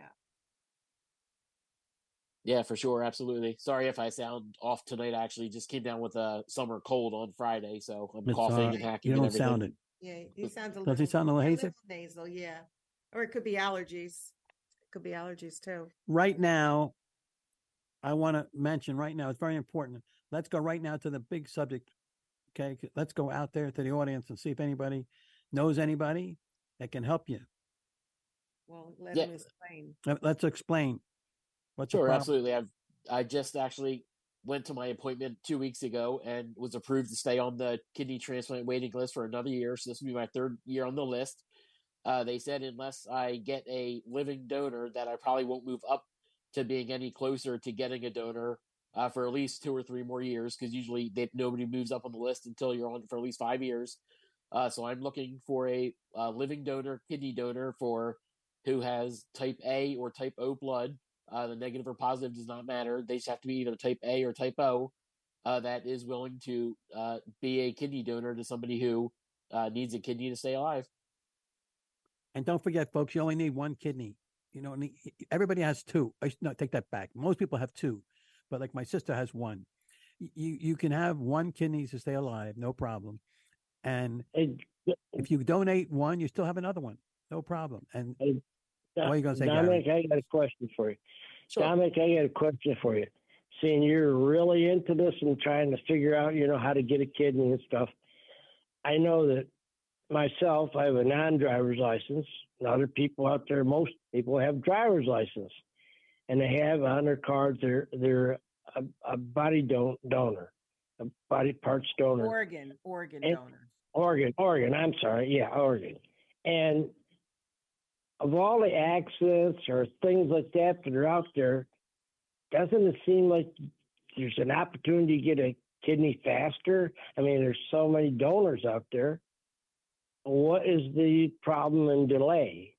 Yeah, for sure. Absolutely. Sorry if I sound off tonight. I actually just came down with a summer cold on Friday, so I'm It's, coughing uh, and hacking you and don't everything. sound it. Yeah, he sounds a Does little. he sound a little hazy? nasal? Yeah, or it could be allergies. It could be allergies too. Right now, I want to mention right now, it's very important. Let's go right now to the big subject. Okay. Let's go out there to the audience and see if anybody knows anybody that can help you. Well, let Yeah. him explain. Let- Let's explain. What's the Sure, problem? absolutely. I've I just actually went to my appointment two weeks ago and was approved to stay on the kidney transplant waiting list for another year. So this will be my third year on the list. Uh, they said unless I get a living donor, that I probably won't move up to being any closer to getting a donor uh, for at least two or three more years, because usually they, nobody moves up on the list until you're on for at least five years. Uh, so I'm looking for a uh, living donor, kidney donor for who has type A or type O blood. Uh, the negative or positive does not matter. They just have to be either type A or type O uh, that is willing to uh, be a kidney donor to somebody who uh, needs a kidney to stay alive. And don't forget, folks, you only need one kidney. You know, and everybody has two. I should, no, take that back. Most people have two, but like my sister has one. You you can have one kidney to stay alive, no problem. And if you donate one, you still have another one, no problem. And what are you going to say, Dominic, Gary? I got a question for you. Sure. Dominic, I got a question for you. Seeing you're really into this and trying to figure out, you know, how to get a kidney and stuff. I know that myself, I have a non-driver's license. And other people out there, most people have driver's license, and they have on their card they're they're a, a body don- donor, a body parts donor. Organ, organ And- donor. Oregon, Oregon. I'm sorry. Yeah, Oregon. And of all the accidents or things like that that are out there, doesn't it seem like there's an opportunity to get a kidney faster? I mean, there's so many donors out there. What is the problem and delay?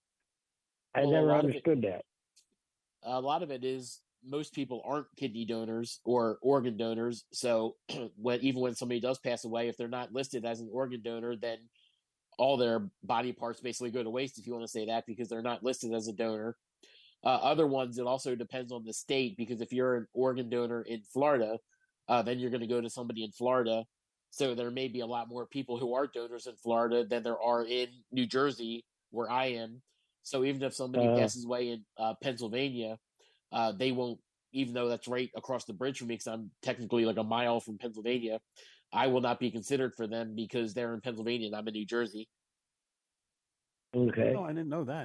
I Well, a never lot of it- understood that. A lot of it is most people aren't kidney donors or organ donors. So when even when somebody does pass away, if they're not listed as an organ donor, then all their body parts basically go to waste, if you want to say that, because they're not listed as a donor. Uh, other ones, it also depends on the state, because if you're an organ donor in Florida, uh, then you're going to go to somebody in Florida. So there may be a lot more people who are donors in Florida than there are in New Jersey, where I am. So even if somebody Uh. passes away in uh, Pennsylvania, uh, they won't, even though that's right across the bridge from me, because I'm technically like a mile from Pennsylvania, I will not be considered for them because they're in Pennsylvania and I'm in New Jersey. Okay. Oh, I didn't know that.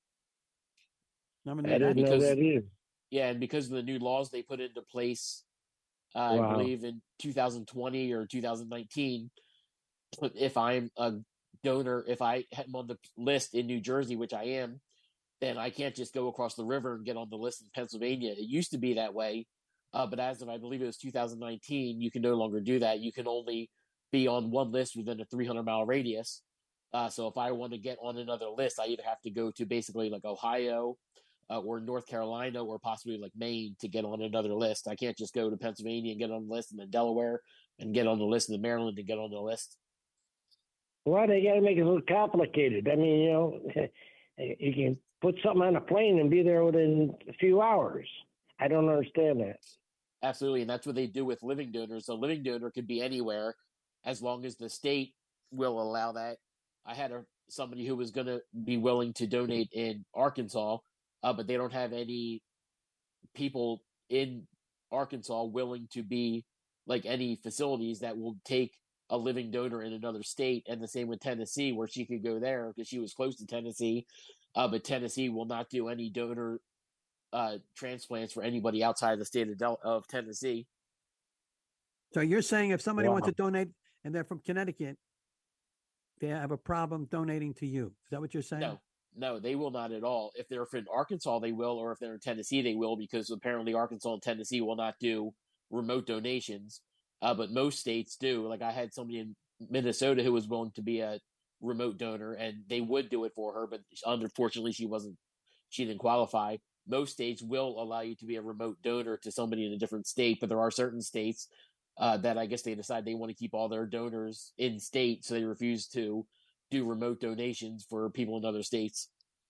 I'm I gonna didn't know because- that either. Yeah, and because of the new laws they put into place, uh, Wow. I believe in two thousand twenty or two thousand nineteen, if I'm a donor, if I am on the list in New Jersey, which I am, then I can't just go across the river and get on the list in Pennsylvania. It used to be that way, uh, but as of I believe it was two thousand nineteen, you can no longer do that. You can only be on one list within a three hundred mile radius. Uh, so if I want to get on another list, I either have to go to basically like Ohio uh, or North Carolina or possibly like Maine to get on another list. I can't just go to Pennsylvania and get on the list, and then Delaware and get on the list, and then Maryland and get on the list. Why they got to make it a little complicated? I mean, you know, you can put something on a plane and be there within a few hours. I don't understand that. Absolutely, and that's what they do with living donors. A living donor could be anywhere as long as the state will allow that. I had a somebody who was going to be willing to donate in Arkansas, uh, but they don't have any people in Arkansas willing to be like any facilities that will take a living donor in another state. And the same with Tennessee, where she could go there because she was close to Tennessee, uh, but Tennessee will not do any donor uh, transplants for anybody outside the state of, Del- of Tennessee. So you're saying if somebody wants Wow. to donate and they're from Connecticut, they have a problem donating to you. Is that what you're saying? No, no, they will not at all. If they're in Arkansas, they will, or if they're in Tennessee, they will, because apparently Arkansas and Tennessee will not do remote donations. Uh, but most states do. Like I had somebody in Minnesota who was willing to be a remote donor, and they would do it for her, but unfortunately, she wasn't. She didn't qualify. Most states will allow you to be a remote donor to somebody in a different state, but there are certain states uh, that I guess they decide they want to keep all their donors in state, so they refuse to do remote donations for people in other states.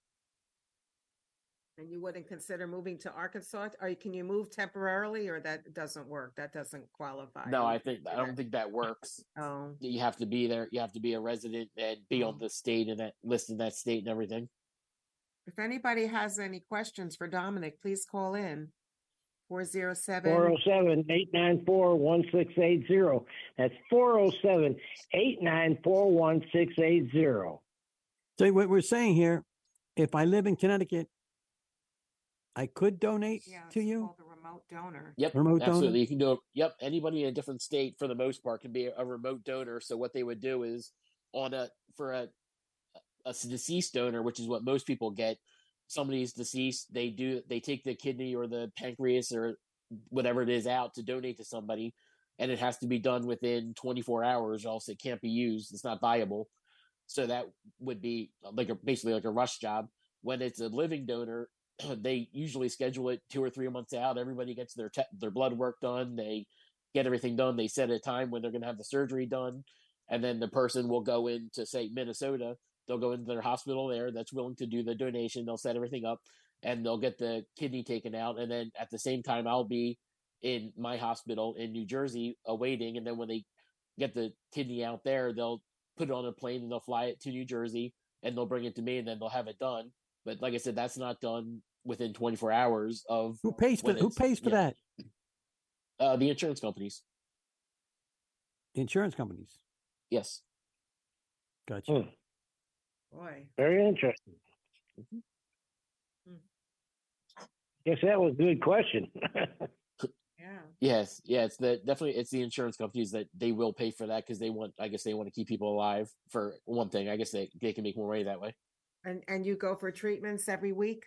And you wouldn't consider moving to Arkansas? Or can you move temporarily, or that doesn't work? That doesn't qualify. No, You I can't think do I don't that. think that works. Oh. You have to be there. You have to be a resident and be on the state and that list in that state and everything. If anybody has any questions for Dominic, please call in. four oh seven. four oh seven, eight nine four, one six eight zero. That's four oh seven, eight nine four, one six eight zero. So what we're saying here, if I live in Connecticut, I could donate Yeah, to it's you. called a remote donor. Yep, Remote donor? absolutely. You can do it. Yep, anybody in a different state for the most part can be a, a remote donor. So what they would do is on a for a a deceased donor, which is what most people get. Somebody's deceased, they do they take the kidney or the pancreas or whatever it is out to donate to somebody, and it has to be done within twenty-four hours, or else it can't be used. It's not viable. So that would be like a, basically like a rush job. When it's a living donor, they usually schedule it two or three months out. Everybody gets their te- their blood work done. They get everything done. They set a time when they're going to have the surgery done, and then the person will go into, say, Minnesota. They'll go into their hospital there that's willing to do the donation. They'll set everything up, and they'll get the kidney taken out. And then at the same time, I'll be in my hospital in New Jersey awaiting. And then when they get the kidney out there, they'll put it on a plane and they'll fly it to New Jersey, and they'll bring it to me, and then they'll have it done. But like I said, that's not done within twenty-four hours of Who pays for when who it's- pays for yeah. that? Uh, the insurance companies. The insurance companies. Yes. Gotcha. Hmm. Boy. Very interesting. Guess that was a good question. Yeah. Yes, yeah, it's the definitely it's the insurance companies that they will pay for that because they want. I guess they want to keep people alive for one thing. I guess they they can make more money that way. And and you go for treatments every week?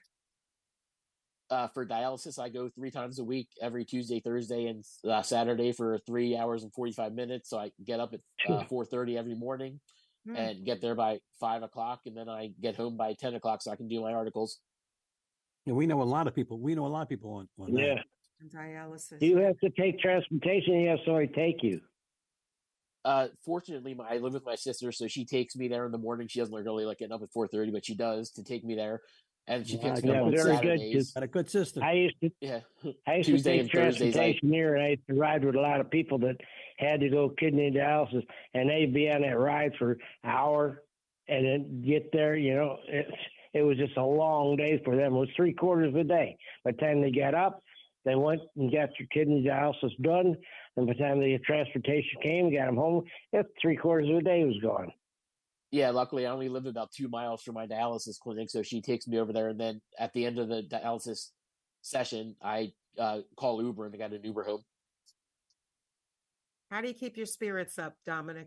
Uh, for dialysis, I go three times a week, every Tuesday, Thursday, and uh, Saturday for three hours and forty five minutes. So I get up at uh, four thirty every morning Hmm. and get there by five o'clock, and then I get home by ten o'clock so I can do my articles. Yeah, we know a lot of people. We know a lot of people on, on Yeah. that. Dialysis. Do you have to take transportation? You have somebody take you. Uh, fortunately, my, I live with my sister, so she takes me there in the morning. She doesn't like really like getting up at four thirty, but she does to take me there, and she picks me Yeah, up on very good. Saturdays. 'cause Got a good system. I used to Yeah, I used Tuesday to and take Thursdays. I, transportation here, and I used to ride with a lot of people that had to go kidney dialysis, and they'd be on that ride for an hour, and then get there. You know, it it was just a long day for them. It was three quarters of a day. By the time they got up, they went and got their kidney dialysis done, and by the time the transportation came, got them home, it's three quarters of a day was gone. yeah, luckily I only live about two miles from my dialysis clinic, so she takes me over there, and then at the end of the dialysis session, I uh, call Uber and I got an Uber home. How do you keep your spirits up, Dominic?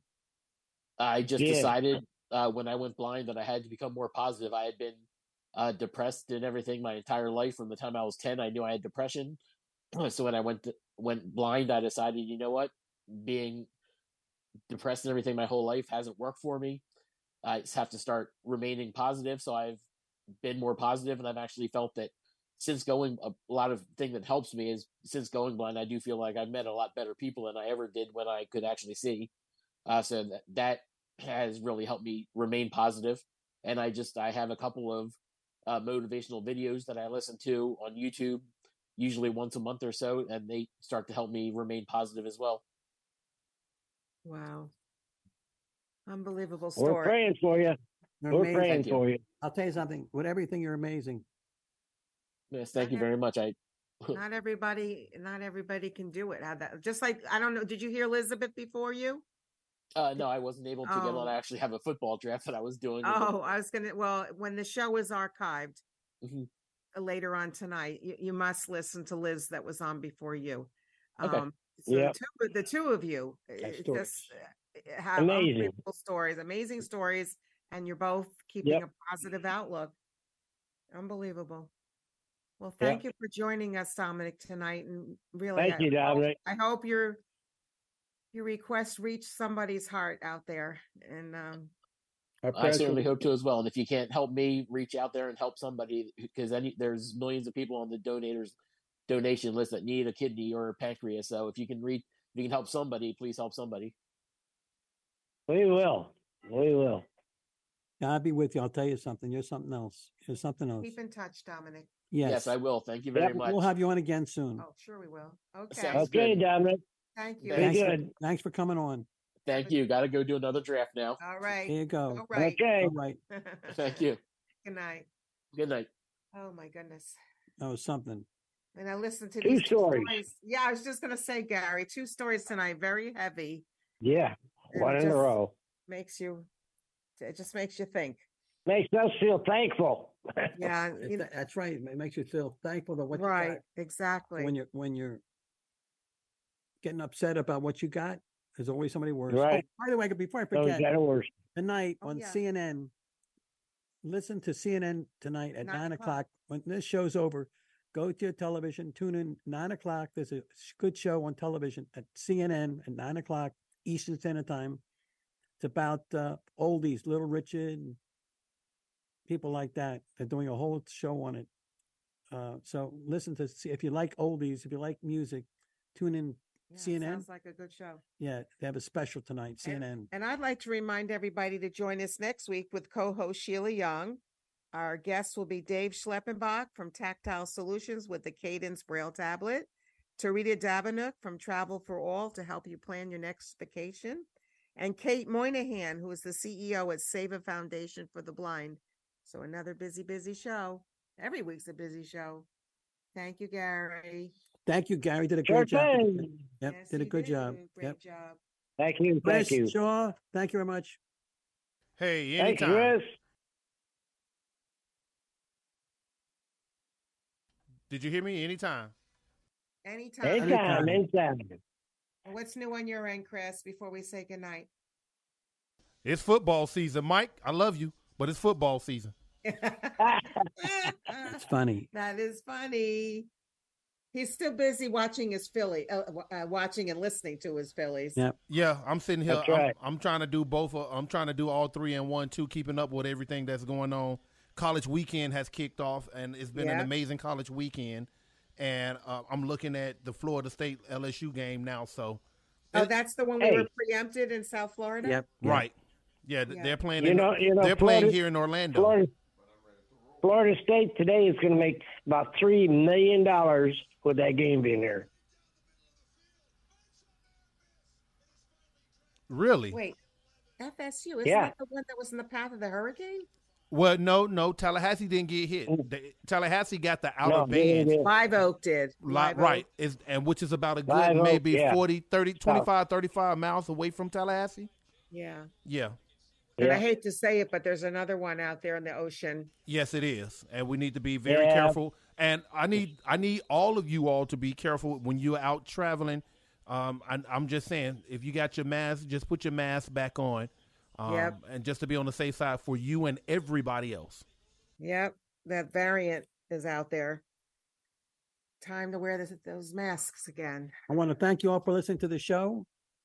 I just Yeah. decided uh, when I went blind that I had to become more positive. I had been uh, depressed and everything my entire life. From the time I was ten, I knew I had depression. So when I went to, went blind, I decided, you know what, being depressed and everything my whole life hasn't worked for me. I just have to start remaining positive. So I've been more positive, and I've actually felt that since going, a lot of thing that helps me is since going blind, I do feel like I've met a lot better people than I ever did when I could actually see. Uh, so that, that has really helped me remain positive. And I just, I have a couple of uh, motivational videos that I listen to on YouTube, usually once a month or so, and they start to help me remain positive as well. Wow. Unbelievable We're story. praying for you. You're We're amazing. praying Thank you. for you. I'll tell you something. With everything, you're amazing. Yes, thank you very much. I Not everybody, not everybody can do it. How that, just like, I don't know, did you hear Elizabeth before you? uh, no, I wasn't able to get Oh. on. I actually have a football draft that I was doing. Oh, I was gonna. Well, when the show is archived Mhm. uh, later on tonight, you, you must listen to Liz that was on before you. Okay. Um, so Yep. the two, the two of you uh, Have stories. just uh, have Amazing. unbelievable stories, amazing stories, and you're both keeping Yep. a positive outlook. Unbelievable. Well, thank you for joining us, Dominic, tonight, and really, Thank I, you, hope- Dominic. I hope your your request reached somebody's heart out there, and um, I certainly hope to as well. And if you can't help me, reach out there and help somebody, because any there's millions of people on the donators donation list that need a kidney or a pancreas. So if you can reach, if you can help somebody, please help somebody. We will. We will. I'll be with you. I'll tell you something. You're something else. You're something else. keep in touch, Dominic. Yes. Yes, I will. Thank you very Yep, much. We'll have you on again soon. Oh, sure we will. Okay. Sounds Okay, good. Dominic. Thank you. Thanks for, thanks for coming on. Thank you. Got to go do another draft now. All right. There you go. All right. Okay. All right. Thank you. Good night. Good night. Oh my goodness. That was something. And I listened to Two these two stories. stories. Yeah, I was just gonna say, Gary, two stories tonight, very heavy. Yeah. And One it in a just row. Makes you. It just makes you think. Makes us feel thankful. Yeah, It's- you know- that's right. It makes you feel thankful for what you Right. got. Exactly. When you're when you're getting upset about what you got, there's always somebody worse. Right. Oh, by the way, before I Always forget, got it worse. tonight Oh, on yeah. C N N, listen to C N N tonight at Nine nine o'clock. o'clock. When this show's over, go to your television, tune in nine o'clock. There's a good show on television at C N N at nine o'clock Eastern Standard Time. It's about uh, oldies, Little Richard, and people like that. They're doing a whole show on it. Uh, so listen to see if you like oldies, if you like music, tune in Yeah, C N N. Sounds like a good show. Yeah, they have a special tonight, C N N. And I'd like to remind everybody to join us next week with co-host Sheila Young. Our guest will be Dave Schleppenbach from Tactile Solutions with the Cadence Braille tablet, Tarita Davenuk from Travel for All to help you plan your next vacation, and Kate Moynihan, who is the C E O at Save a Foundation for the Blind. So another busy, busy show. Every week's a busy show. Thank you, Gary. Thank you, Gary. Did a Sure great job. thing. Yep, Yes, did a you good did. job. Great Yep. job. Thank you. Thank Chris you. Shaw, thank you very much. Hey, Thanks, anytime. Chris. Did you hear me? Anytime. Anytime. Anytime, anytime. What's new on your end, Chris, before we say goodnight? It's football season, Mike. I love you, but it's football season. It's funny. That is funny. He's still busy watching his Philly, uh, uh, watching and listening to his Phillies. Yep. Yeah, I'm sitting here. That's I'm, right. I'm trying to do both. Of, I'm trying to do all three in one, too, keeping up with everything that's going on. College weekend has kicked off, and it's been an Yeah. amazing college weekend. And uh, I'm looking at the Florida State L S U game now. So, Oh, that's the one we Hey. were preempted in South Florida? Yep. right, yeah, th- Yeah. they're playing. You in, know, you know, they're Florida, playing here in Orlando. Florida, Florida State today is going to make about three million dollars with that game being there. Really? Wait, F S U, isn't Yeah. that the one that was in the path of the hurricane? Well, no, no. Tallahassee didn't get hit. They, Tallahassee got the outer No, they band. didn't. Live Oak did. Li- Live Oak. right, is and which is about a good Live Oak, maybe yeah. forty, thirty, twenty-five, thirty-five miles away from Tallahassee. Yeah. Yeah. And Yeah. I hate to say it, but there's another one out there in the ocean. Yes, it is, and we need to be very Yeah. careful. And I need I need all of you all to be careful when you're out traveling. Um, I, I'm just saying, if you got your mask, just put your mask back on, um, Yep. and just to be on the safe side for you and everybody else. Yep, that variant is out there. Time to wear this, those masks again. I want to thank you all for listening to the show.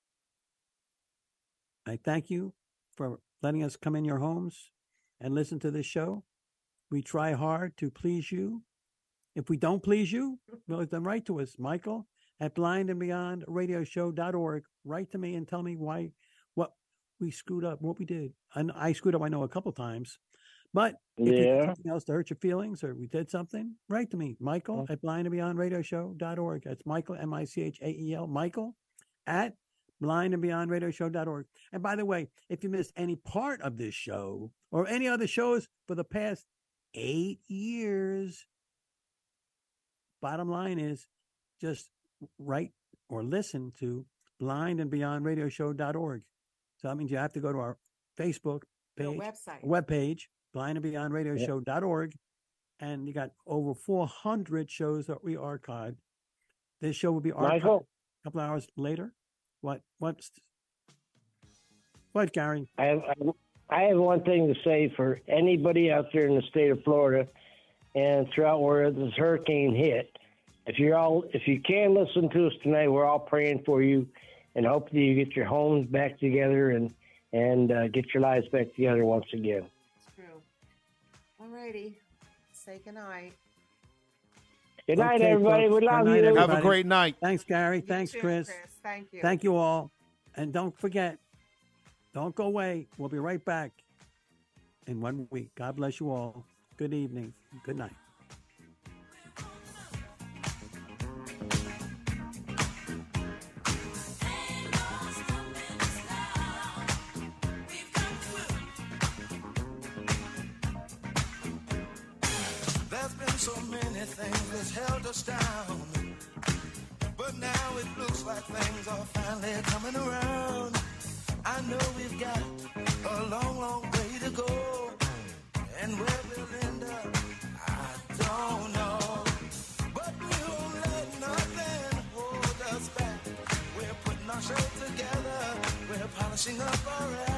I thank you for letting us come in your homes and listen to this show. We try hard to please you. If we don't please you, well, then write to us, Michael at blind and beyond radio show dot org. Write to me and tell me why, what we screwed up, what we did. And I screwed up, I know, a couple times. But if you did Yeah. something else to hurt your feelings or we did something, write to me, Michael at blind and beyond radio show dot org. That's Michael, M I C H A E L, Michael at blind and beyond radio show dot org. And by the way, if you missed any part of this show or any other shows for the past eight years, bottom line is just write or listen to blind and beyond radio show dot org. So that means you have to go to our Facebook The page, website. webpage, blind and beyond radio show dot org. And you got over four hundred shows that we archived. This show will be archived Michael? a couple hours later. What? What's what, Gary? I have, I have one thing to say for anybody out there in the state of Florida and throughout where this hurricane hit. If you're all, if you can listen to us tonight, we're all praying for you and hope that you get your homes back together and and uh, get your lives back together once again. It's true. All righty. Say goodnight. Good night, Okay, everybody. folks. We love Good night, you. everybody. Have a great night. Thanks, Gary. Thanks, too, Chris. Chris. Thank you. Thank you all. And don't forget, don't go away. We'll be right back in one week. God bless you all. Good evening. Good night. There's been so many things that's held us down, but now it looks like things are finally coming around. I know we've got a long, long way to go, and where we'll end up, I don't know. But we won't let nothing hold us back. We're putting our show together, we're polishing up our act.